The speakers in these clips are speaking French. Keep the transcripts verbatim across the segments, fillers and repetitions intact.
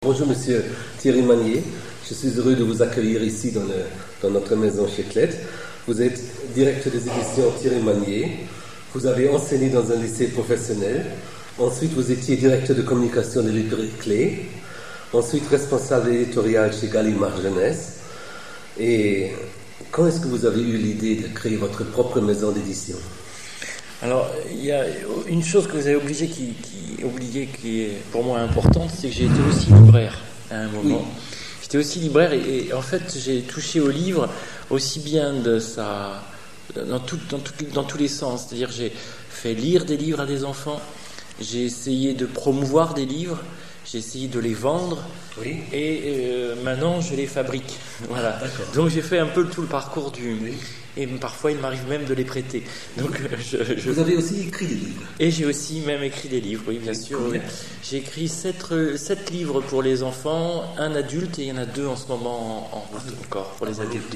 Bonjour Monsieur Thierry Magnier, je suis heureux de vous accueillir ici dans, le, dans notre maison chez Klett. Vous êtes directeur des éditions Thierry Magnier, vous avez enseigné dans un lycée professionnel, ensuite vous étiez directeur de communication de librairie Clé, ensuite responsable éditorial chez Gallimard Jeunesse. Et quand est-ce que vous avez eu l'idée de créer votre propre maison d'édition ? Alors, il y a une chose que vous avez oublié qui, qui, oublié, qui est pour moi importante, c'est que j'ai été aussi libraire à un moment. Oui. J'étais aussi libraire et, et en fait, j'ai touché au livre aussi bien de sa, dans, tout, dans, tout, dans tous les sens. C'est-à-dire, j'ai fait lire des livres à des enfants, j'ai essayé de promouvoir des livres, j'ai essayé de les vendre, oui. et euh, maintenant je les fabrique. Voilà. Ah, donc j'ai fait un peu tout le parcours du... Oui. Et parfois il m'arrive même de les prêter. Donc, je, je... Vous avez aussi écrit des livres ? Et j'ai aussi même écrit des livres, oui, bien sûr. Oui. J'ai écrit sept, sept livres pour les enfants, un adulte, et il y en a deux en ce moment en, en route encore pour les adultes.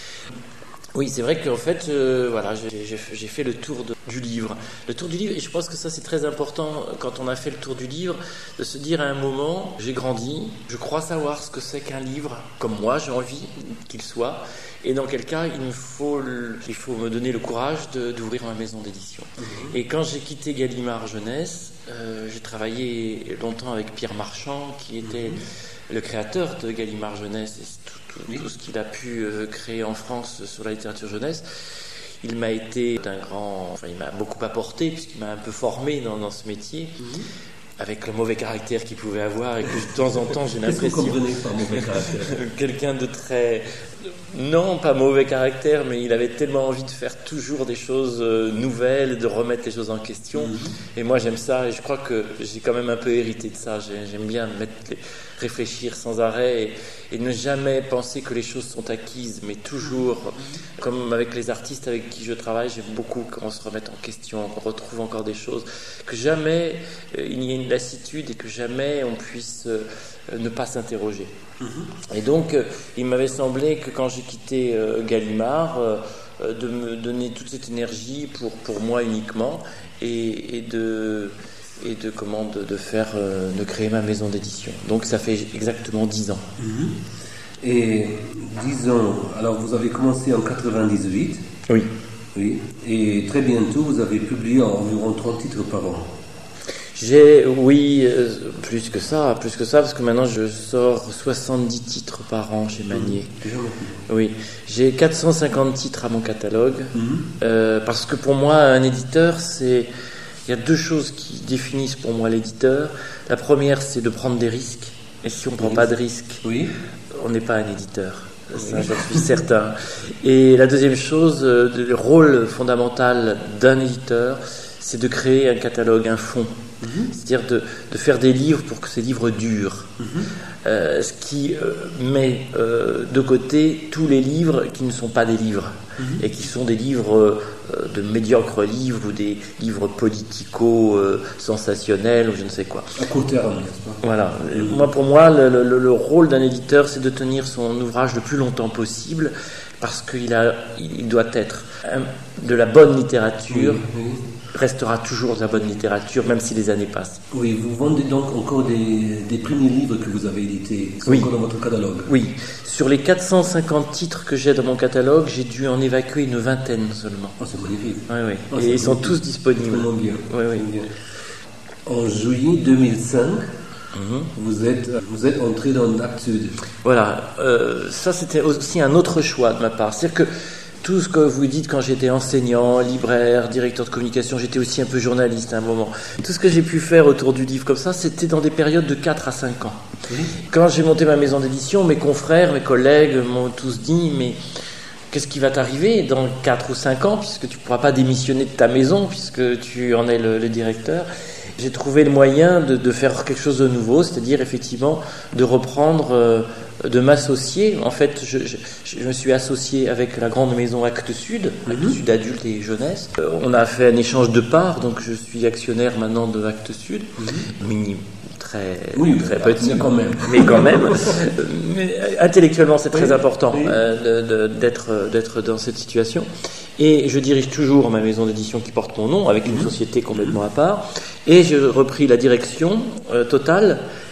Oui, c'est vrai qu'en fait, euh, voilà, j'ai, j'ai, j'ai fait le tour de, du livre. Le tour du livre, et je pense que ça c'est très important quand on a fait le tour du livre, de se dire à un moment, j'ai grandi, je crois savoir ce que c'est qu'un livre, comme moi j'ai envie qu'il soit, et dans quel cas il me faut, le, il faut me donner le courage de, d'ouvrir ma maison d'édition. Mmh. Et quand j'ai quitté Gallimard Jeunesse, euh, j'ai travaillé longtemps avec Pierre Marchand, qui était mmh. le créateur de Gallimard Jeunesse, et tout, tout, oui. tout ce qu'il a pu euh, créer en France sur la littérature jeunesse. Il m'a été un grand, enfin il m'a beaucoup apporté puisqu'il m'a un peu formé dans, dans ce métier, mmh. avec le mauvais caractère qu'il pouvait avoir et que de temps en temps j'ai l'impression. Qu'est-ce que vous comprenez par mauvais caractère ? Quelqu'un de très, non pas mauvais caractère, mais il avait tellement envie de faire toujours des choses nouvelles, de remettre les choses en question. Mmh. Et moi j'aime ça et je crois que j'ai quand même un peu hérité de ça. J'aime bien mettre les... réfléchir sans arrêt et, et ne jamais penser que les choses sont acquises, mais toujours, comme avec les artistes avec qui je travaille, j'aime beaucoup qu'on se remette en question, qu'on retrouve encore des choses, que jamais euh, il y ait une lassitude et que jamais on puisse euh, ne pas s'interroger. Mm-hmm. Et donc, euh, il m'avait semblé que quand j'ai quitté euh, Gallimard, euh, euh, de me donner toute cette énergie pour, pour moi uniquement et, et de... et de, comment, de, de faire, euh, de créer ma maison d'édition. Donc ça fait exactement dix ans. Mmh. Et dix ans, alors vous avez commencé en quatre-vingt-dix-huit. Oui. Oui. Et très bientôt, vous avez publié environ trente titres par an. J'ai, oui, euh, plus que ça, plus que ça, parce que maintenant je sors soixante-dix titres par an chez Magnier. Mmh. Oui. J'ai quatre cent cinquante titres à mon catalogue, mmh. euh, parce que pour moi, un éditeur, c'est... Il y a deux choses qui définissent pour moi l'éditeur. La première, c'est de prendre des risques. Et si on ne prend oui. pas de risques, oui. on n'est pas un éditeur. Ça, oui. j'en suis certain. Et la deuxième chose, le rôle fondamental d'un éditeur, c'est de créer un catalogue, un fond. Mm-hmm. C'est-à-dire de, de faire des livres pour que ces livres durent. Mm-hmm. Euh, ce qui euh, met euh, de côté tous les livres qui ne sont pas des livres. Mm-hmm. Et qui sont des livres... Euh, de médiocres livres ou des livres politico-sensationnels euh, ou je ne sais quoi. À court terme, n'est-ce pas ? Voilà. Mmh. Moi, pour moi, le, le, le rôle d'un éditeur, c'est de tenir son ouvrage le plus longtemps possible parce qu'il a, il doit être un, de la bonne littérature, oui, oui. restera toujours de la bonne littérature, même si les années passent. Oui, vous vendez donc encore des, des premiers livres que vous avez édités, qui sont oui. encore dans votre catalogue. Oui. Sur les quatre cent cinquante titres que j'ai dans mon catalogue, j'ai dû en évacuer une vingtaine seulement. Oh, c'est magnifique. Oui, oui. Oh, et ils sont tous disponibles. Très bien. Oui, oui. Bien. En juillet deux mille cinq, mm-hmm. vous, êtes, vous êtes entré dans Actes Sud. Voilà. Euh, ça, c'était aussi un autre choix de ma part. C'est-à-dire que tout ce que vous dites quand j'étais enseignant, libraire, directeur de communication, j'étais aussi un peu journaliste à un moment. Tout ce que j'ai pu faire autour du livre comme ça, c'était dans des périodes de quatre à cinq ans. Oui. Quand j'ai monté ma maison d'édition, mes confrères, mes collègues m'ont tous dit « mais qu'est-ce qui va t'arriver dans quatre ou cinq ans puisque tu ne pourras pas démissionner de ta maison puisque tu en es le, le directeur ?» J'ai trouvé le moyen de, de faire quelque chose de nouveau, c'est-à-dire effectivement de reprendre... Euh, de m'associer. En fait, je, je, je me suis associé avec la grande maison Actes Sud, mm-hmm. Actes Sud Adultes et Jeunesse. Euh, on a fait un échange de parts, donc je suis actionnaire maintenant de Actes Sud. Mm-hmm. Minime, très, oui, très petit, mais quand même. Mais quand même. Mais intellectuellement, c'est très oui, important oui. Euh, de, de, d'être, d'être dans cette situation. Et je dirige toujours ma maison d'édition qui porte mon nom, avec une mmh. société complètement à part. Et j'ai repris la direction euh, totale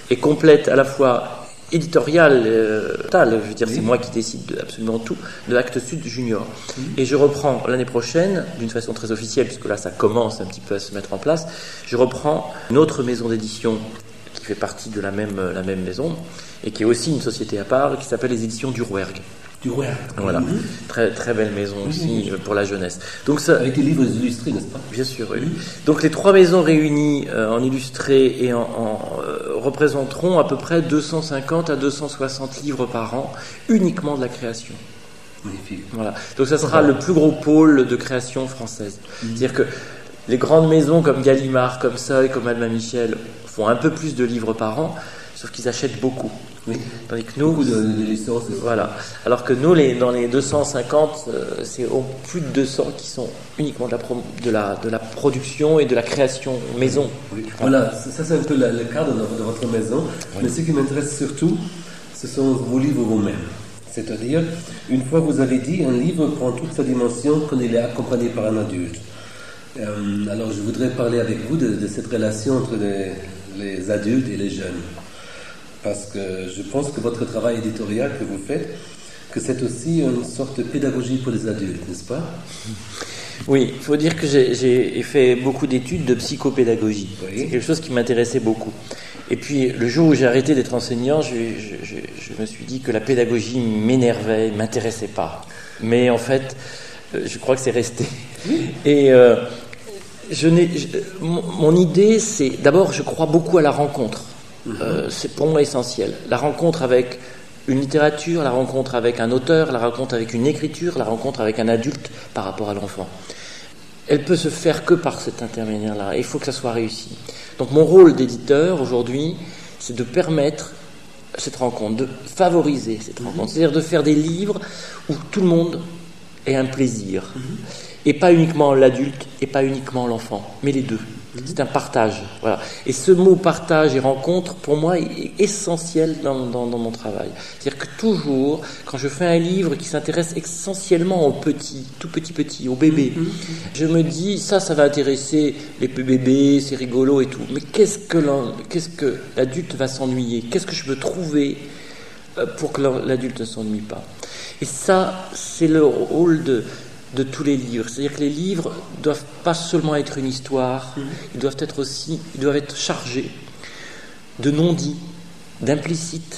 et complète à la fois éditoriale, euh, totale, je veux dire, oui. C'est moi qui décide de absolument tout, de Actes Sud Junior. Oui. Et je reprends l'année prochaine, d'une façon très officielle, puisque là ça commence un petit peu à se mettre en place, je reprends une autre maison d'édition qui fait partie de la même, la même maison, et qui est aussi une société à part, qui s'appelle les éditions du Rouergue. Du Rouergue. Voilà, mm-hmm. très, très belle maison mm-hmm. aussi pour la jeunesse. Donc ça, avec des livres illustrés, n'est-ce pas? Bien sûr, oui. Mm-hmm. Donc les trois maisons réunies euh, en illustré et en, en euh, représenteront à peu près deux cent cinquante à deux cent soixante livres par an, uniquement de la création. Magnifique. Voilà. Donc ça sera le plus gros pôle de création française. Mm-hmm. C'est-à-dire que les grandes maisons comme Gallimard, comme Seuil, comme Albin Michel font un peu plus de livres par an, sauf qu'ils achètent beaucoup. Oui. Tandis que nous, beaucoup de, de licences. Voilà. Alors que nous, les, dans les deux cent cinquante, euh, c'est au plus de deux cents qui sont uniquement de la, pro, de la, de la production et de la création maison. Oui. Voilà, ça c'est un peu la, le cadre de, de votre maison. Oui. Mais ce qui m'intéresse surtout, ce sont vos livres vous-même. C'est-à-dire, une fois vous avez dit, un livre prend toute sa dimension quand il est accompagné par un adulte. Euh, alors je voudrais parler avec vous de, de cette relation entre les, les adultes et les jeunes. Parce que je pense que votre travail éditorial que vous faites, que c'est aussi une sorte de pédagogie pour les adultes, n'est-ce pas? Oui, il faut dire que j'ai, j'ai fait beaucoup d'études de psychopédagogie. Oui. C'est quelque chose qui m'intéressait beaucoup. Et puis, le jour où j'ai arrêté d'être enseignant, je, je, je, je me suis dit que la pédagogie m'énervait, ne m'intéressait pas. Mais en fait, je crois que c'est resté. Oui. Et euh, je n'ai, je, mon, mon idée, c'est... D'abord, je crois beaucoup à la rencontre. Euh, c'est pour moi essentiel. La rencontre avec une littérature, la rencontre avec un auteur, la rencontre avec une écriture, la rencontre avec un adulte par rapport à l'enfant. Elle peut se faire que par cet intermédiaire-là. Et il faut que ça soit réussi. Donc mon rôle d'éditeur aujourd'hui, c'est de permettre cette rencontre, de favoriser cette mm-hmm. rencontre. C'est-à-dire de faire des livres où tout le monde ait un plaisir. Mm-hmm. Et pas uniquement l'adulte, et pas uniquement l'enfant, mais les deux. C'est un partage. Voilà. Et ce mot partage et rencontre, pour moi, est essentiel dans, dans, dans mon travail. C'est-à-dire que toujours, quand je fais un livre qui s'intéresse essentiellement aux petits, tout petits petits, aux bébés, mm-hmm. je me dis, ça, ça va intéresser les bébés, c'est rigolo et tout. Mais qu'est-ce que, qu'est-ce que l'adulte va s'ennuyer? Qu'est-ce que je peux trouver pour que l'adulte ne s'ennuie pas? Et ça, c'est le rôle de... de tous les livres. C'est-à-dire que les livres ne doivent pas seulement être une histoire, mmh. ils doivent être aussi, ils doivent être chargés de non-dits, d'implicites,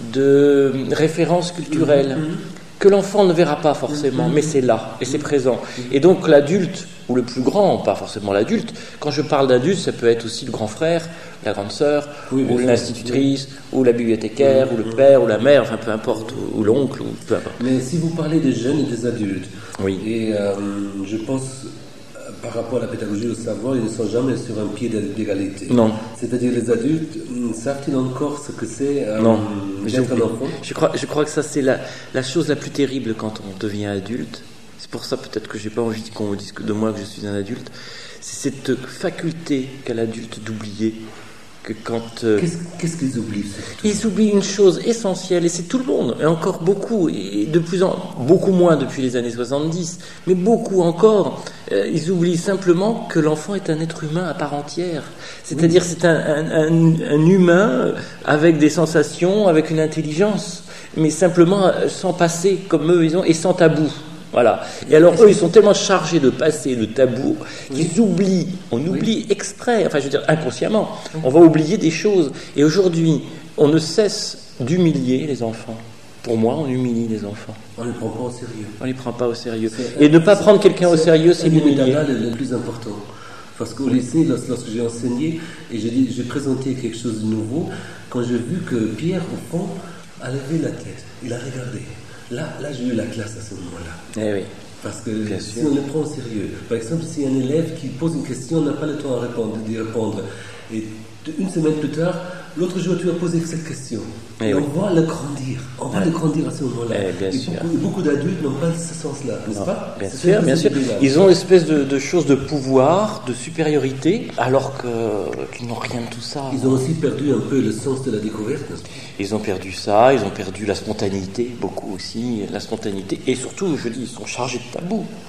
de références culturelles, mmh. que l'enfant ne verra pas forcément, mmh. mais c'est là, et c'est présent. Mmh. Et donc l'adulte, ou le plus grand, pas forcément l'adulte, quand je parle d'adulte, ça peut être aussi le grand frère, la grande sœur, oui, ou l'institutrice, oui. ou la bibliothécaire, oui. ou le père, ou la mère, enfin peu importe, ou, ou l'oncle, ou peu importe. Mais si vous parlez des jeunes et des adultes, oui. et euh, je pense, par rapport à la pédagogie au savoir, ils ne sont jamais sur un pied d'égalité. Non. C'est-à-dire les adultes, savent-ils encore ce que c'est euh, non. d'être un enfant? Je crois, je crois que ça c'est la, la chose la plus terrible quand on devient adulte. C'est pour ça peut-être que j'ai pas envie qu'on dise de moi que je suis un adulte. C'est cette faculté qu'a l'adulte d'oublier que quand... Euh, qu'est-ce, qu'est-ce qu'ils oublient? Ils oublient une chose essentielle, et c'est tout le monde, et encore beaucoup, et de plus en beaucoup moins depuis les années soixante-dix, mais beaucoup encore, euh, ils oublient simplement que l'enfant est un être humain à part entière. C'est-à-dire oui. c'est un, un, un, un humain avec des sensations, avec une intelligence, mais simplement sans passé comme eux ils ont, et sans tabou. Voilà. Et alors eux, ils sont tellement chargés de passer le tabou qu'ils oui. oublient, on oublie oui. exprès, enfin je veux dire inconsciemment, on va oublier des choses. Et aujourd'hui, on ne cesse d'humilier les enfants. Pour moi, on humilie les enfants. On ne les prend pas au sérieux. On ne les prend pas au sérieux. C'est, Et ne pas prendre quelqu'un au sérieux, c'est l'humilier. C'est le plus important. Parce qu'au lycée, lorsque j'ai enseigné et j'ai, dit, j'ai présenté quelque chose de nouveau, quand j'ai vu que Pierre, au fond, a levé la tête, il a regardé. Là, là, j'ai eu la classe à ce moment-là. Eh oui. Parce que Bien si sûr. on le prend au sérieux, par exemple, si un élève qui pose une question, on n'a pas le temps à répondre, d'y répondre. Et une semaine plus tard, l'autre jour, tu as posé cette question. Et, et oui. on va le grandir. On va ouais. le grandir à ce moment-là. Eh, bien et sûr. Beaucoup, beaucoup d'adultes n'ont pas ce sens-là, n'est-ce non, pas? Bien C'est sûr, bien sûr. Ils ont une espèce de, de chose de pouvoir, de supériorité, alors que, qu'ils n'ont rien de tout ça. Ils ont aussi perdu un peu le sens de la découverte. Ils ont perdu ça, ils ont perdu la spontanéité, beaucoup aussi, la spontanéité. Et surtout, je dis, ils sont chargés de tabous.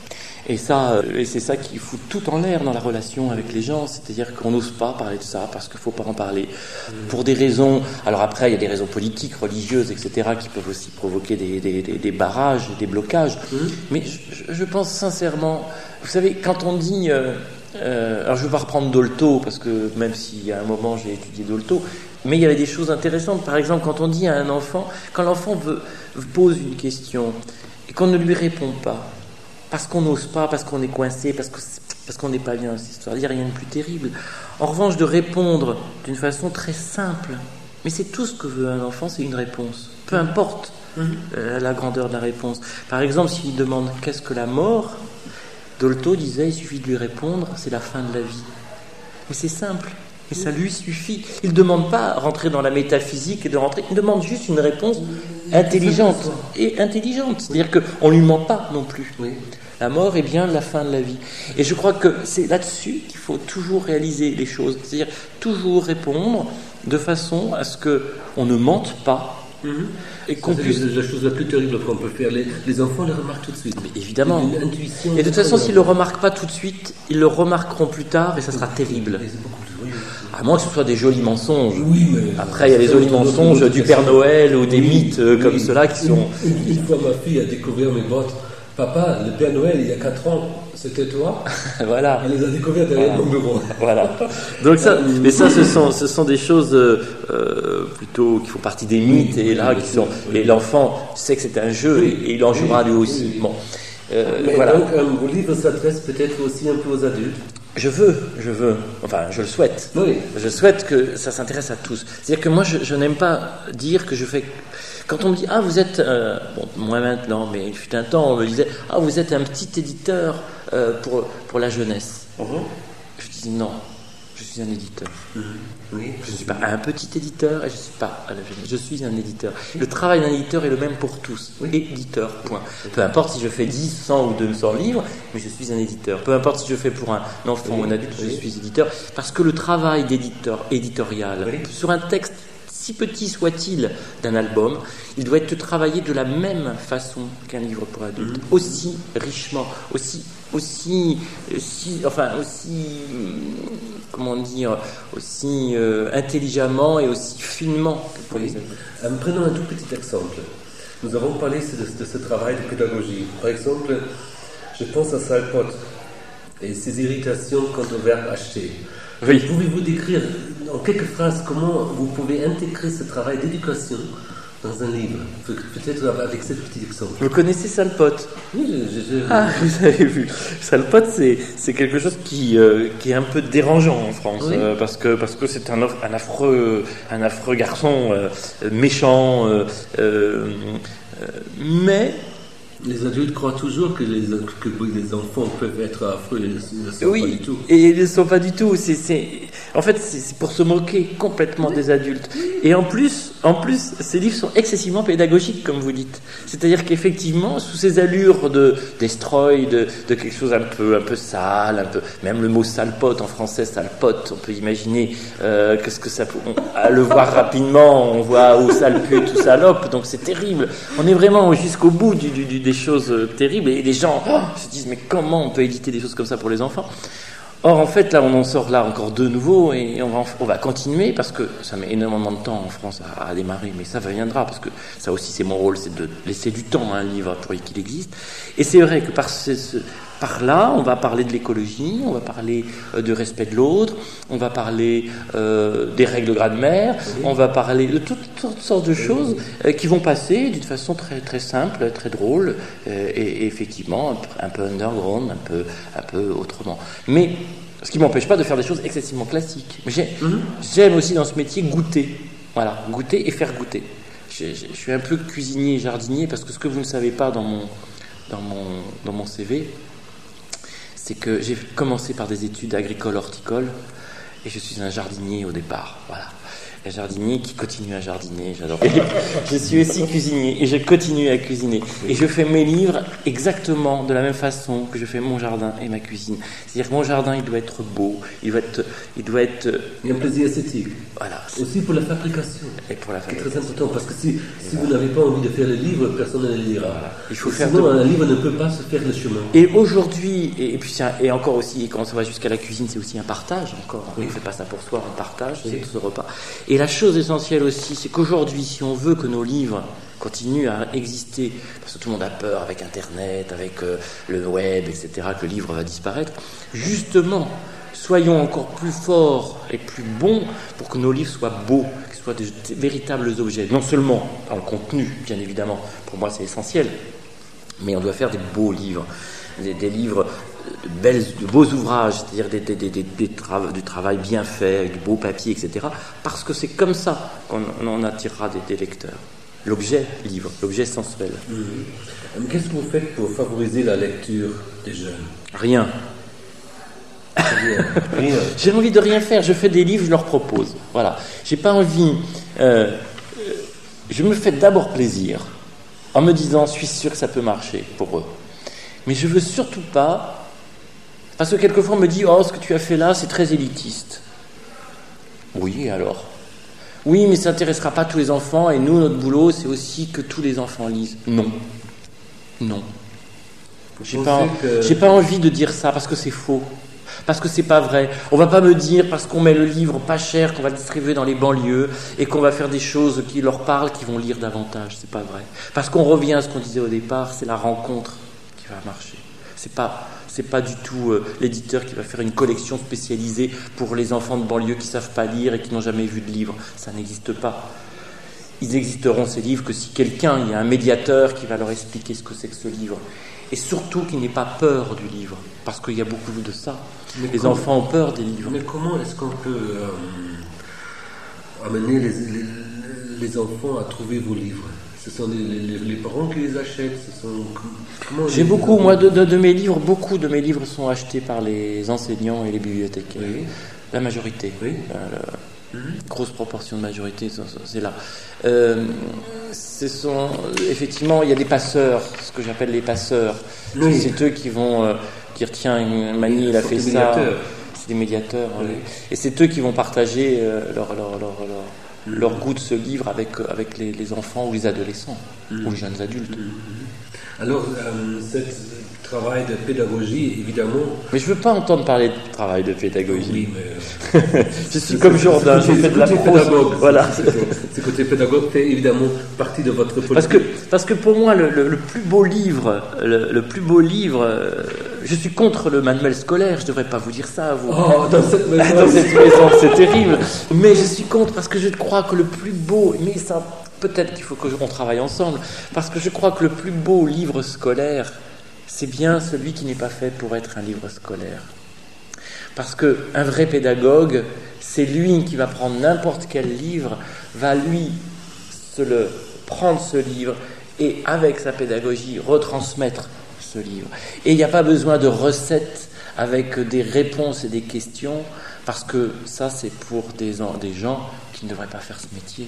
Et ça, et c'est ça qui fout tout en l'air dans la relation avec les gens, c'est-à-dire qu'on n'ose pas parler de ça parce qu'il ne faut pas en parler pour des raisons. Alors après, il y a des raisons politiques, religieuses, et cetera, qui peuvent aussi provoquer des, des, des, des barrages, des blocages. Mmh. Mais je, je pense sincèrement, vous savez, quand on dit, euh, euh, alors je ne vais pas reprendre Dolto parce que même s'il y a un moment j'ai étudié Dolto, mais il y avait des choses intéressantes. Par exemple, quand on dit à un enfant, quand l'enfant veut, pose une question et qu'on ne lui répond pas. Parce qu'on n'ose pas, parce qu'on est coincé, parce, que, parce qu'on n'est pas bien dans cette histoire. Il n'y a rien de plus terrible. En revanche, de répondre d'une façon très simple. Mais c'est tout ce que veut un enfant, c'est une réponse. Peu importe mm-hmm. euh, la grandeur de la réponse. Par exemple, s'il demande « qu'est-ce que la mort ?», Dolto disait « il suffit de lui répondre, c'est la fin de la vie ». Mais c'est simple. Et ça lui suffit. Il ne demande pas rentrer dans la métaphysique et de rentrer. Il demande juste une réponse intelligente. Et intelligente. C'est-à-dire qu'on ne lui ment pas non plus. Oui. La mort est bien la fin de la vie. Et je crois que c'est là-dessus qu'il faut toujours réaliser les choses. C'est-à-dire toujours répondre de façon à ce qu'on ne mente pas. Mmh. Et qu'on puisse... C'est la chose la plus terrible qu'on peut faire. Les, les enfants les remarquent tout de suite. Mais évidemment. Une intuition. Et de toute façon, s'ils ne le remarquent pas tout de suite, ils le remarqueront plus tard et ça sera terrible. À moins que ce soit des jolis mensonges. Oui, mais après, il y a les jolis mensonges du Père Noël ou des oui, mythes oui, comme oui. ceux-là qui sont... Une, une fois, ma fille a découvert mes bottes. Papa, le Père Noël, il y a quatre ans, c'était toi. Voilà. Elle les a découvertes derrière mon bureau. Voilà. Donc ça, mais ça, ce sont, ce sont des choses euh, plutôt qui font partie des mythes et là qui sont. Et l'enfant sait que c'est un jeu et, et il en jouera lui aussi. Bon. Euh, mais voilà. Donc, euh, vos livres s'adressent peut-être aussi un peu aux adultes. Je veux, je veux, enfin je le souhaite. Oui. Je souhaite que ça s'intéresse à tous. C'est-à-dire que moi je, je n'aime pas dire que je fais... Quand on me dit « Ah, vous êtes... Euh, » bon, moi maintenant, mais il fut un temps, on me disait « Ah, vous êtes un petit éditeur euh, pour, pour la jeunesse. Uh-huh. » Je dis « Non, je suis un éditeur. Uh-huh. Oui. Je ne suis pas un petit éditeur et je ne suis pas à la jeunesse. Je suis un éditeur. Le travail d'un éditeur est le même pour tous. Oui. Éditeur, point. Peu importe si je fais dix, cent ou deux cents livres, mais je suis un éditeur. Peu importe si je fais pour un enfant oui. ou un adulte, oui. je suis éditeur. Parce que le travail d'éditeur éditorial oui. sur un texte, si petit soit-il, d'un album, il doit être travaillé de la même façon qu'un livre pour adultes, mmh. aussi richement, aussi, aussi, aussi, enfin, aussi, comment dire, aussi euh, intelligemment et aussi finement que pour oui. les adultes. Euh, prenons un tout petit exemple. Nous avons parlé de, de ce travail de pédagogie. Par exemple, je pense à Salpot et ses irritations quant au verbe acheter. Oui. Pouvez-vous décrire en quelques phrases comment vous pouvez intégrer ce travail d'éducation dans un livre, peut-être avec ce petit exemple? Vous connaissez Salpot? Oui, je, je, je... Ah, vous avez vu. Salpot, c'est, c'est quelque chose qui, euh, qui est un peu dérangeant en France, oui. euh, parce que, parce que c'est un, un, affreux, un affreux garçon euh, méchant, euh, euh, mais... Les adultes croient toujours que les, que les enfants peuvent être affreux, ils ne le sont oui, pas du tout. Et ils ne le sont pas du tout. C'est, c'est, en fait, c'est, c'est pour se moquer complètement oui. des adultes. Et en plus, en plus, ces livres sont excessivement pédagogiques, comme vous dites. C'est-à-dire qu'effectivement, sous ces allures de destroy, de, de quelque chose un peu, un peu sale, un peu, même le mot salpote en français, salpote, on peut imaginer euh, qu'est-ce que ça peut. On, à le voir rapidement, on voit ou salpute ou salope, donc c'est terrible. On est vraiment jusqu'au bout du, du, du des choses terribles et les gens oh, se disent mais comment on peut éditer des choses comme ça pour les enfants? Or en fait là on en sort là encore de nouveau et on va, on va continuer parce que ça met énormément de temps en France à, à démarrer, mais ça viendra parce que ça aussi c'est mon rôle, c'est de laisser du temps à un livre pour qu'il existe. Et c'est vrai que par ce, ce Par là, on va parler de l'écologie, on va parler euh, du respect de l'autre, on va parler euh, des règles Gradmer, oui. on va parler de toutes, toutes sortes de choses euh, qui vont passer d'une façon très très simple, très drôle euh, et, et effectivement un peu underground, un peu un peu autrement. Mais ce qui m'empêche pas de faire des choses excessivement classiques. J'ai, mm-hmm. J'aime aussi dans ce métier goûter, voilà, goûter et faire goûter. Je, je, je suis un peu cuisinier et jardinier parce que ce que vous ne savez pas dans mon dans mon dans mon C V. C'est que j'ai commencé par des études agricoles horticoles et je suis un jardinier au départ. Voilà. un jardinier qui continue à jardiner, j'adore. Et je suis aussi cuisinier et je continue à cuisiner. Et je fais mes livres exactement de la même façon que je fais mon jardin et ma cuisine. C'est-à-dire que mon jardin, il doit être beau, il doit être... Il, doit être... il y a un plaisir esthétique. Voilà. Aussi pour la fabrication. Et pour la fabrication. C'est très important parce que si, si vous n'avez pas envie de faire le livre, personne ne le lira. Voilà. Il faut et faire sinon, de... un livre ne peut pas se faire le chemin. Et aujourd'hui, et, et puis un, et encore aussi, et quand on va jusqu'à la cuisine, c'est aussi un partage encore. Oui. On ne fait pas ça pour soi, on partage, oui. C'est ce repas. Et la chose essentielle aussi, c'est qu'aujourd'hui, si on veut que nos livres continuent à exister, parce que tout le monde a peur avec Internet, avec euh, le web, et cetera, que le livre va disparaître, justement, soyons encore plus forts et plus bons pour que nos livres soient beaux, qu'ils soient de, de véritables objets. Non seulement dans le contenu, bien évidemment, pour moi c'est essentiel, mais on doit faire des beaux livres, des, des livres de, belles, de beaux ouvrages, c'est-à-dire des, des, des, des, des tra- du travail bien fait, avec du beau papier, et cetera. Parce que c'est comme ça qu'on on attirera des, des lecteurs. L'objet livre, l'objet sensuel. Mmh. Qu'est-ce que vous faites pour favoriser la lecture des jeunes? Rien. Rien. Rien. J'ai envie de rien faire, je fais des livres, je leur propose. Voilà. J'ai pas envie. Euh, je me fais d'abord plaisir en me disant, je suis sûr que ça peut marcher pour eux. Mais je veux surtout pas, parce que quelquefois on me dit, oh, ce que tu as fait là, c'est très élitiste. Oui, alors. Oui, mais ça n'intéressera pas tous les enfants, et nous, notre boulot, c'est aussi que tous les enfants lisent. Non. Non. J'ai pas, que... j'ai pas envie de dire ça, parce que c'est faux. Parce que c'est pas vrai. On va pas me dire, parce qu'on met le livre pas cher, qu'on va le distribuer dans les banlieues, et qu'on va faire des choses qui leur parlent, qui vont lire davantage. C'est pas vrai. Parce qu'on revient à ce qu'on disait au départ, c'est la rencontre qui va marcher. C'est pas... C'est pas du tout euh, l'éditeur qui va faire une collection spécialisée pour les enfants de banlieue qui savent pas lire et qui n'ont jamais vu de livre. Ça n'existe pas. Ils existeront ces livres que si quelqu'un, il y a un médiateur qui va leur expliquer ce que c'est que ce livre. Et surtout qu'il n'ait pas peur du livre, parce qu'il y a beaucoup de ça. Mais les comment, enfants ont peur des livres. Mais comment est-ce qu'on peut euh, amener les, les, les enfants à trouver vos livres? Ce sont les, les, les parents qui les achètent. Ce sont... Comment J'ai beaucoup, moi, de, de, de mes livres, beaucoup de mes livres sont achetés par les enseignants et les bibliothécaires. Oui. La majorité. Oui. La, la mm-hmm. grosse proportion de majorité, c'est là. Euh, ce sont, effectivement, il y a des passeurs, ce que j'appelle les passeurs. Oui. C'est eux qui vont euh, dire, tiens, Mani, il a fait ça. C'est des médiateurs. Oui. Oui. Et c'est eux qui vont partager euh, leur... leur, leur, leur Mmh. leur goût de ce livre avec, avec les, les enfants ou les adolescents, mmh. ou les jeunes adultes. Mmh. Alors, euh, ce travail de pédagogie, évidemment... Mais je ne veux pas entendre parler de travail de pédagogie. Oui, mais... Euh, je suis comme Jourdain, je fais de la prose. Voilà. Ce côté pédagogue fait évidemment partie de votre politique. Parce que, parce que pour moi, le, le, le plus beau livre, le, le plus beau livre... Euh, je suis contre le manuel scolaire, je ne devrais pas vous dire ça, vous. Oh, dans cette maison, dans cette maison, c'est terrible. Mais je suis contre parce que je crois que le plus beau, mais ça, peut-être qu'il faut qu'on travaille ensemble, parce que je crois que le plus beau livre scolaire, c'est bien celui qui n'est pas fait pour être un livre scolaire. Parce qu'un vrai pédagogue, c'est lui qui va prendre n'importe quel livre, va lui se le prendre ce livre et avec sa pédagogie retransmettre ce livre. Et il n'y a pas besoin de recettes avec des réponses et des questions, parce que ça, c'est pour des, des gens qui ne devraient pas faire ce métier,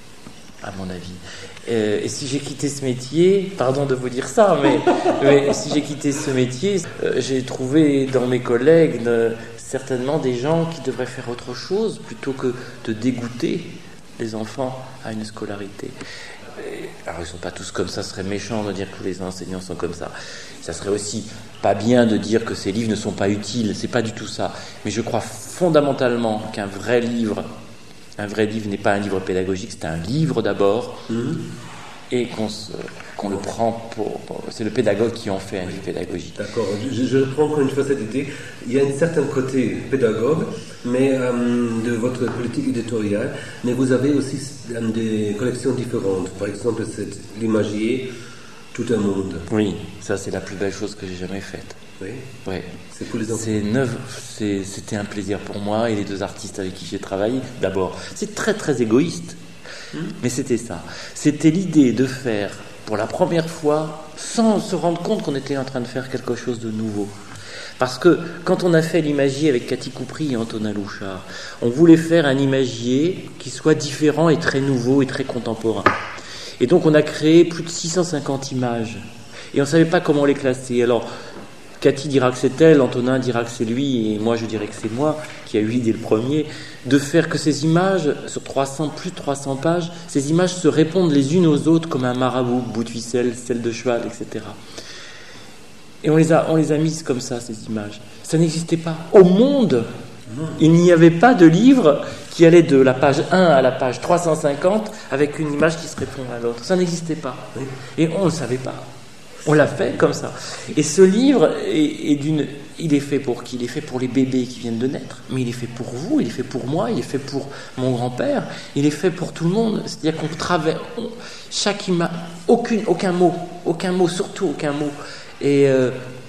à mon avis. Euh, et si j'ai quitté ce métier, pardon de vous dire ça, mais, mais si j'ai quitté ce métier, euh, j'ai trouvé dans mes collègues euh, certainement des gens qui devraient faire autre chose, plutôt que de dégoûter les enfants à une scolarité. Alors ils ne sont pas tous comme ça, ce serait méchant de dire que tous les enseignants sont comme ça. Ça serait aussi pas bien de dire que ces livres ne sont pas utiles, c'est pas du tout ça. Mais je crois fondamentalement qu'un vrai livre, un vrai livre n'est pas un livre pédagogique, c'est un livre d'abord, mmh. et qu'on, se, qu'on le prend pour, pour... C'est le pédagogue qui en fait un livre pédagogique. D'accord, je, je prends encore une fois cette idée. Il y a un certain côté pédagogue, mais euh, de votre politique éditoriale, mais vous avez aussi euh, des collections différentes. Par exemple, c'est l'imagier, tout un monde. Oui, ça c'est la plus belle chose que j'ai jamais faite. Oui. Oui. C'est pour les enfants. C'est neuf, c'est, c'était un plaisir pour moi et les deux artistes avec qui j'ai travaillé. D'abord, c'est très très égoïste, mmh. mais c'était ça. C'était l'idée de faire pour la première fois, sans se rendre compte qu'on était en train de faire quelque chose de nouveau. Parce que quand on a fait l'imagier avec Cathy Coupry et Antonin Louchard, on voulait faire un imagier qui soit différent et très nouveau et très contemporain. Et donc on a créé plus de six cent cinquante images. Et on ne savait pas comment les classer. Alors, Cathy dira que c'est elle, Antonin dira que c'est lui, et moi je dirais que c'est moi, qui a eu l'idée le premier, de faire que ces images, sur trois cents, plus de trois cents pages, ces images se répondent les unes aux autres comme un marabout, bout de ficelle, selle de cheval, et cetera. Et on les a, on les a mises comme ça, ces images. Ça n'existait pas. Au monde, il n'y avait pas de livre qui allait de la page un à la page trois cent cinquante avec une image qui se répond à l'autre. Ça n'existait pas. Et on ne le savait pas. On l'a fait comme ça. Et ce livre est, est d'une... Il est fait pour qui ? Il est fait pour les bébés qui viennent de naître. Mais il est fait pour vous, il est fait pour moi, il est fait pour mon grand-père. Il est fait pour tout le monde. C'est-à-dire qu'on traverse... On, chaque image... Aucune, aucun mot. Aucun mot, surtout aucun mot. Et... Euh,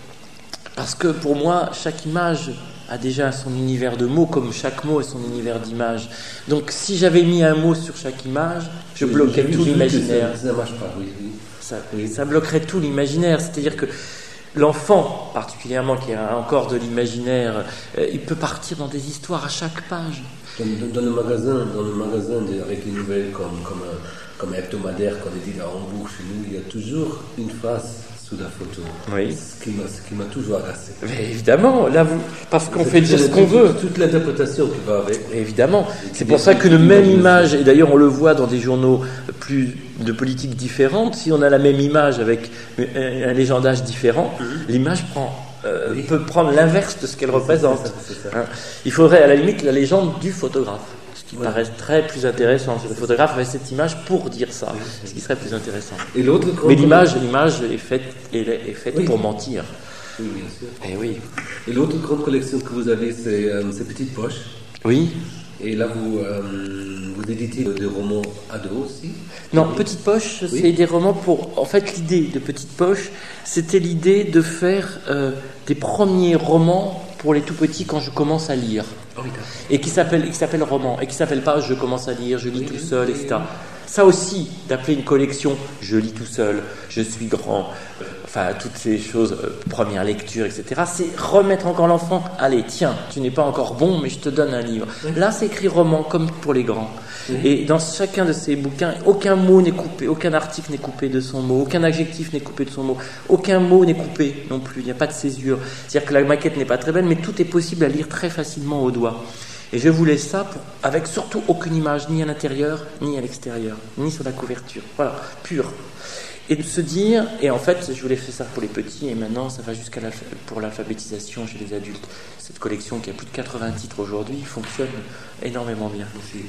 parce que pour moi, chaque image a déjà son univers de mots, comme chaque mot a son univers d'image. Donc si j'avais mis un mot sur chaque image, je bloquais tout l'imaginaire. Ça ne marche pas, oui, oui. Ça, ça bloquerait tout l'imaginaire. C'est-à-dire que l'enfant, particulièrement, qui a encore de l'imaginaire, euh, il peut partir dans des histoires à chaque page. Dans, dans le magasin, dans le magasin de, avec les nouvelles comme, comme, un, comme un hebdomadaire qu'on édite à Hambourg chez nous, il y a toujours une face sous la photo. Oui. Ce qui m'a, ce qui m'a toujours agacé. Mais évidemment, là, vous, parce qu'on c'est fait dire ce qu'on veut. Toute, toute l'interprétation qui va avec. Évidemment. C'est pour ça qu'une même image, et d'ailleurs on le voit dans des journaux plus de politiques différentes, si on a la même image avec un légendage différent, mm-hmm. l'image prend, euh, oui. peut prendre l'inverse de ce qu'elle représente. C'est ça, c'est ça. Hein. Il faudrait à la limite la légende du photographe. Qui ouais. paraît très plus intéressant. Le photographe avait cette image pour dire ça, oui, oui. ce qui serait plus intéressant. Et l'autre Mais l'image, l'image est faite, est, est faite oui. pour mentir. Oui, bien sûr. Et oui. Et l'autre grande collection que vous avez, c'est euh, ces petites poches. Oui. Et là, vous, euh, vous éditez des romans ados aussi. Non, Petite Poche, oui. c'est des romans pour... En fait, l'idée de Petite Poche, c'était l'idée de faire euh, des premiers romans pour les tout petits quand je commence à lire. Oh, oui, et qui s'appelle, qui s'appelle roman, et qui s'appelle pas je commence à lire, je lis oui, tout seul, oui, et cetera. Ça aussi, d'appeler une collection je lis tout seul, je suis grand, euh, enfin toutes ces choses, euh, première lecture, et cetera. C'est remettre encore l'enfant, allez, tiens, tu n'es pas encore bon, mais je te donne un livre. Oui. Là, c'est écrit roman comme pour les grands. Oui. Et dans chacun de ces bouquins, aucun mot n'est coupé, aucun article n'est coupé de son mot, aucun adjectif n'est coupé de son mot, aucun mot n'est coupé non plus, il n'y a pas de césure. C'est-à-dire que la maquette n'est pas très belle, mais tout est possible à lire très facilement au doigt. Et je voulais ça pour, avec surtout aucune image, ni à l'intérieur, ni à l'extérieur, ni sur la couverture. Voilà, pur. Et de se dire, et en fait, je voulais faire ça pour les petits, et maintenant ça va jusqu'à la, pour l'alphabétisation chez les adultes. Cette collection qui a plus de quatre-vingts titres aujourd'hui fonctionne énormément bien.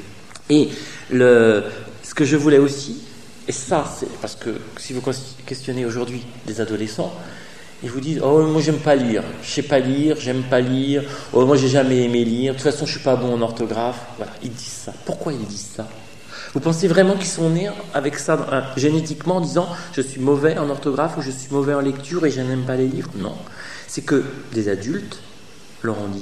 Et le, ce que je voulais aussi, et ça, c'est parce que si vous questionnez aujourd'hui des adolescents, ils vous disent « Oh, moi j'aime pas lire, je sais pas lire, j'aime pas lire, oh, moi j'ai jamais aimé lire, de toute façon je suis pas bon en orthographe. » Voilà, ils disent ça. Pourquoi ils disent ça ? Vous pensez vraiment qu'ils sont nés avec ça euh, génétiquement en disant « Je suis mauvais en orthographe ou je suis mauvais en lecture et je n'aime pas les livres ?» Non, c'est que des adultes leur ont dit.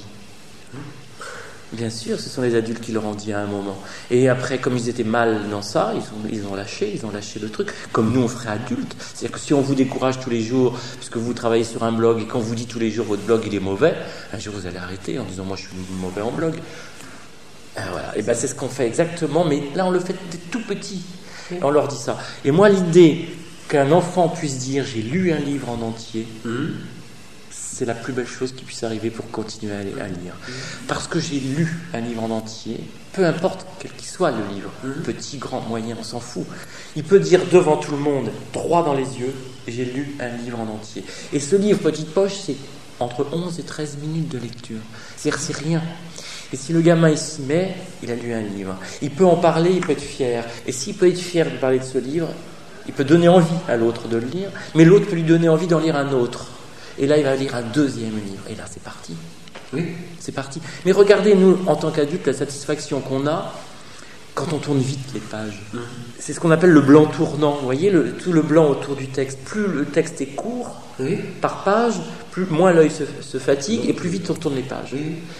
Bien sûr, ce sont les adultes qui leur ont dit à un moment. Et après, comme ils étaient mal dans ça, ils ont, ils ont lâché, ils ont lâché le truc. Comme nous, on ferait adultes. C'est-à-dire que si on vous décourage tous les jours, puisque vous travaillez sur un blog, et qu'on vous dit tous les jours votre blog il est mauvais, un jour vous allez arrêter en disant moi je suis mauvais en blog. Et voilà. Et ben c'est ce qu'on fait exactement, mais là on le fait des tout petits. Et on leur dit ça. Et moi, l'idée qu'un enfant puisse dire j'ai lu un livre en entier. Mmh. C'est la plus belle chose qui puisse arriver pour continuer à lire. Parce que j'ai lu un livre en entier, peu importe quel qu'il soit le livre, petit, grand, moyen, on s'en fout. Il peut dire devant tout le monde, droit dans les yeux, j'ai lu un livre en entier. Et ce livre, Petite Poche, c'est entre onze et treize minutes de lecture. C'est-à-dire, c'est rien. Et si le gamin il s'y met, il a lu un livre. Il peut en parler, il peut être fier. Et s'il peut être fier de parler de ce livre, il peut donner envie à l'autre de le lire, mais l'autre peut lui donner envie d'en lire un autre. Et là, il va lire un deuxième livre. Et là, c'est parti. Oui. C'est parti. Mais regardez, nous, en tant qu'adultes, la satisfaction qu'on a quand on tourne vite les pages. Mmh. C'est ce qu'on appelle le blanc tournant. Vous voyez, le, tout le blanc autour du texte. Plus le texte est court, oui. par page, plus, moins l'œil se, se fatigue, oui. et plus vite on tourne les pages. Oui.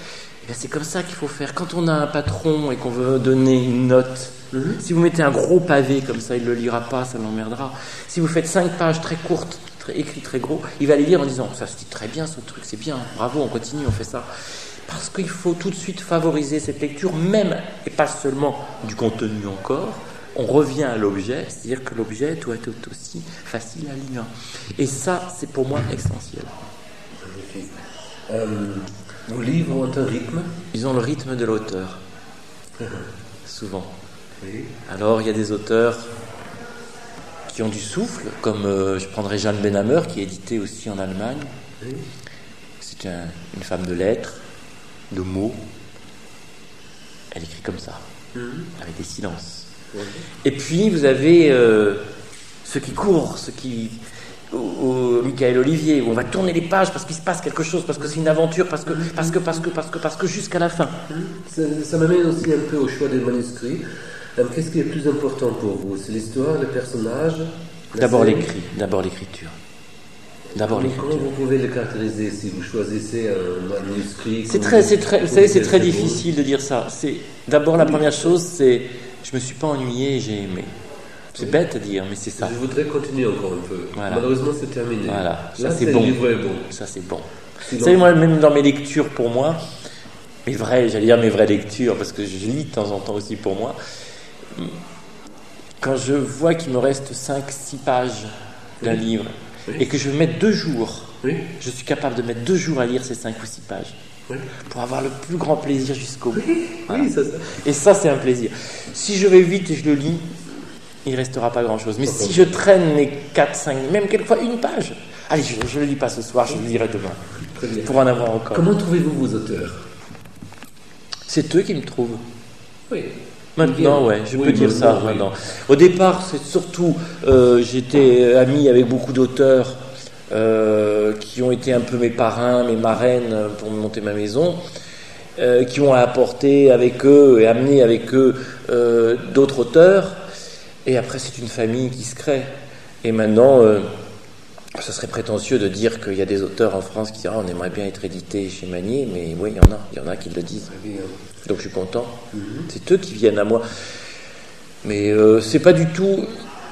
Et bien, c'est comme ça qu'il faut faire. Quand on a un patron et qu'on veut donner une note, mm-hmm. si vous mettez un gros pavé comme ça, il ne le lira pas, ça l'emmerdera. Si vous faites cinq pages très courtes, très, écrit très gros, il va les lire en disant « ça se dit très bien ce truc, c'est bien, bravo, on continue, on fait ça ». Parce qu'il faut tout de suite favoriser cette lecture, même, et pas seulement du contenu encore, on revient à l'objet, c'est-à-dire que l'objet doit être aussi facile à lire. Et ça, c'est pour moi essentiel. Euh, vos livres ont un rythme ? Ils ont le rythme de l'auteur, souvent. Oui. Alors, il y a des auteurs qui ont du souffle, comme euh, je prendrais Jeanne Benhammer, qui est éditée aussi en Allemagne. Oui. C'est un, une femme de lettres, de mots. Elle écrit comme ça, mmh. avec des silences. Mmh. Et puis, vous avez euh, ceux qui courent, ceux qui... Ou, ou Michael Olivier, où on va tourner les pages parce qu'il se passe quelque chose, parce que c'est une aventure, parce que, parce que, parce que, parce que, parce que jusqu'à la fin. Ça, ça m'amène aussi un peu au choix des manuscrits. Qu'est-ce qui est le plus important pour vous ? C'est l'histoire, le personnage ? D'abord l'écrit, d'abord l'écriture. D'abord comment, l'écriture. Comment vous pouvez le caractériser si vous choisissez un manuscrit ? C'est très, c'est très, vous savez, c'est très difficile de dire ça. C'est, d'abord, la première chose, c'est je me suis pas ennuyé et j'ai aimé. C'est oui. bête à dire, mais c'est ça. Je voudrais continuer encore un peu. Voilà. Malheureusement, c'est terminé. Voilà, ça Là, c'est, c'est bon. Le livre est bon. Ça c'est bon. Vous savez, moi, même dans mes lectures, pour moi, mes vraies, j'allais dire mes vraies lectures, parce que je lis de temps en temps aussi pour moi. Quand je vois qu'il me reste cinq six pages d'un oui. livre oui. et que je vais mettre deux jours, oui. je suis capable de mettre deux jours à lire ces cinq ou six pages oui. pour avoir le plus grand plaisir jusqu'au bout. Oui. Voilà. Oui, ça, ça. Et ça, c'est un plaisir. Si je vais vite et je le lis, il ne restera pas grand-chose. Mais si je traîne les quatre, cinq, même quelquefois une page, allez, je ne le lis pas ce soir, je le lirai demain, pour en avoir encore. Comment trouvez-vous vos auteurs ? C'est eux qui me trouvent. Oui. Maintenant, ouais, je oui, peux dire ça. Oui. Maintenant. Au départ, c'est surtout, euh, j'étais ami avec beaucoup d'auteurs euh, qui ont été un peu mes parrains, mes marraines pour monter ma maison, euh, qui ont apporté avec eux et amené avec eux euh, d'autres auteurs. Et après, c'est une famille qui se crée. Et maintenant, euh, ça serait prétentieux de dire qu'il y a des auteurs en France qui disent ah, on aimerait bien être édité chez Magnier, mais oui, il y en a, il y en a qui le disent. Donc je suis content. Mm-hmm. C'est eux qui viennent à moi. Mais euh, c'est pas du tout.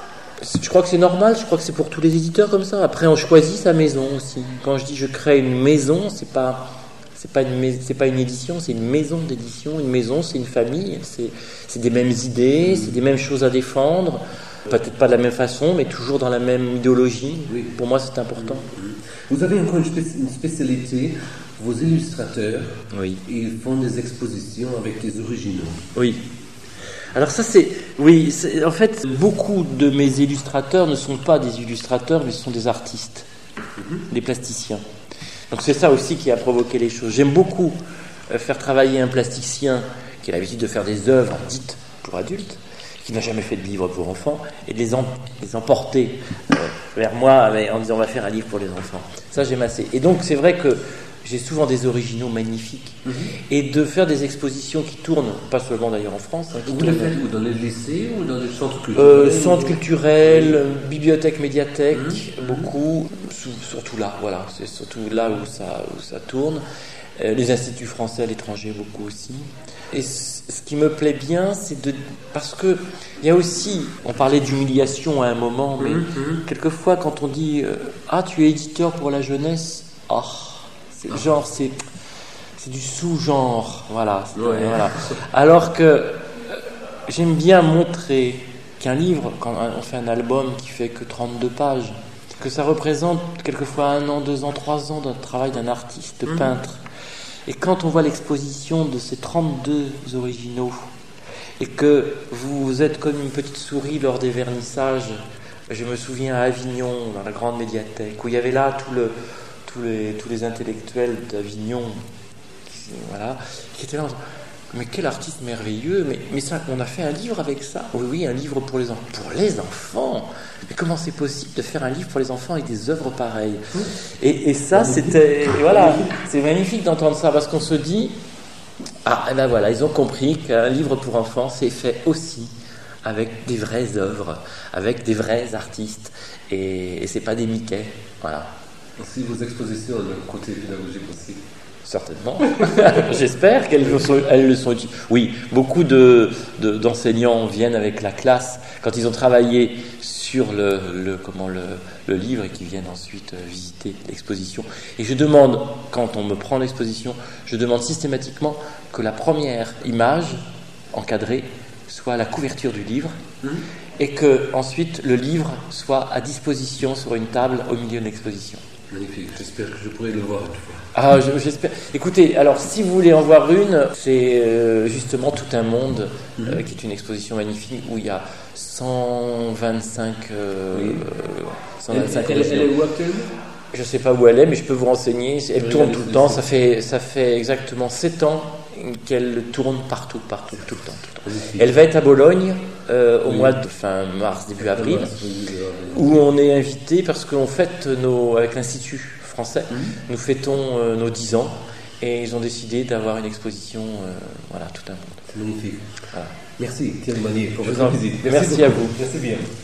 Je crois que c'est normal. Je crois que c'est pour tous les éditeurs comme ça. Après, on choisit sa maison aussi. Quand je dis je crée une maison, c'est pas. C'est pas une mais... c'est pas une édition, c'est une maison d'édition. Une maison, c'est une famille. C'est, c'est des mêmes idées, c'est des mêmes choses à défendre. Peut-être pas de la même façon, mais toujours dans la même idéologie. Oui. Pour moi, c'est important. Vous avez encore une, spé- une spécialité. Vos illustrateurs, oui. ils font des expositions avec des originaux. Oui. Alors ça, c'est... Oui, c'est, en fait, beaucoup de mes illustrateurs ne sont pas des illustrateurs, mais ce sont des artistes, mm-hmm. des plasticiens. Donc c'est ça aussi qui a provoqué les choses. J'aime beaucoup euh, faire travailler un plasticien qui a l'habitude de faire des œuvres dites pour adultes, qui n'a jamais fait de livre pour enfants, et de les, en, les emporter euh, vers moi en disant on va faire un livre pour les enfants. Ça, j'aime assez. Et donc c'est vrai que j'ai souvent des originaux magnifiques. Mm-hmm. Et de faire des expositions qui tournent, pas seulement d'ailleurs en France. Hein, vous les faites où ? Dans les lycées ou dans les centres culturels ? euh, Centres culturels, oui. bibliothèques, médiathèques, mm-hmm. beaucoup. Surtout là, voilà. C'est surtout là où ça, où ça tourne. Euh, les instituts français à l'étranger, beaucoup aussi. Et c- ce qui me plaît bien, c'est de... Parce que il y a aussi... On parlait d'humiliation à un moment, mais mm-hmm. quelquefois quand on dit euh, « Ah, tu es éditeur pour la jeunesse », ah c'est genre, c'est, c'est du sous-genre, voilà, ouais. voilà. Alors que euh, j'aime bien montrer qu'un livre, quand on fait un album qui fait que trente-deux pages, que ça représente quelquefois un an, deux ans, trois ans de travail d'un artiste, de mmh. peintre. Et quand on voit l'exposition de ces trente-deux originaux, et que vous êtes comme une petite souris lors des vernissages, je me souviens à Avignon, dans la grande médiathèque, où il y avait là tout le... Tous les, tous les intellectuels d'Avignon qui, voilà, qui étaient là en disant mais quel artiste merveilleux, mais, mais ça, on a fait un livre avec ça. Oui, oui, un livre pour les enfants. Pour les enfants Mais comment c'est possible de faire un livre pour les enfants avec des œuvres pareilles ? Et, et ça, c'était... Voilà, c'est magnifique d'entendre ça, parce qu'on se dit ah, et ben voilà, ils ont compris qu'un livre pour enfants, c'est fait aussi avec des vraies œuvres, avec des vrais artistes, et, et c'est pas des Mickey, voilà. Aussi vos expositions ont un côté pédagogique aussi. certainement. J'espère qu'elles le sont, elles le sont utiles. Oui, beaucoup de, de, d'enseignants viennent avec la classe quand ils ont travaillé sur le, le, comment, le, le livre et qui viennent ensuite visiter l'exposition. Et je demande, quand on me prend l'exposition, je demande systématiquement que la première image encadrée soit la couverture du livre mmh. et que ensuite le livre soit à disposition sur une table au milieu de l'exposition. Magnifique, j'espère que je pourrai le voir une fois. Ah, j'espère. Écoutez, alors si vous voulez en voir une, c'est euh, justement Tout un monde, mm-hmm. euh, qui est une exposition magnifique où il y a cent vingt-cinq. Euh, oui. cent vingt-cinq elle, elle, elle est où actuellement ? Je ne sais pas où elle est, mais je peux vous renseigner. Elle oui, tourne tout le temps. Ça fait, ça fait exactement sept ans qu'elle tourne partout, partout, tout le temps. Tout le temps. Elle va être à Bologne euh, au oui. mois de fin mars, début avril, mars, oui, oui, où on est invité parce qu'on fête nos, avec l'Institut français, mmh. nous fêtons euh, nos dix ans et ils ont décidé d'avoir une exposition, euh, voilà, tout un monde. C'est magnifique. Voilà. Merci Thierry Magnier pour votre visite. Merci, Merci à vous. Merci bien.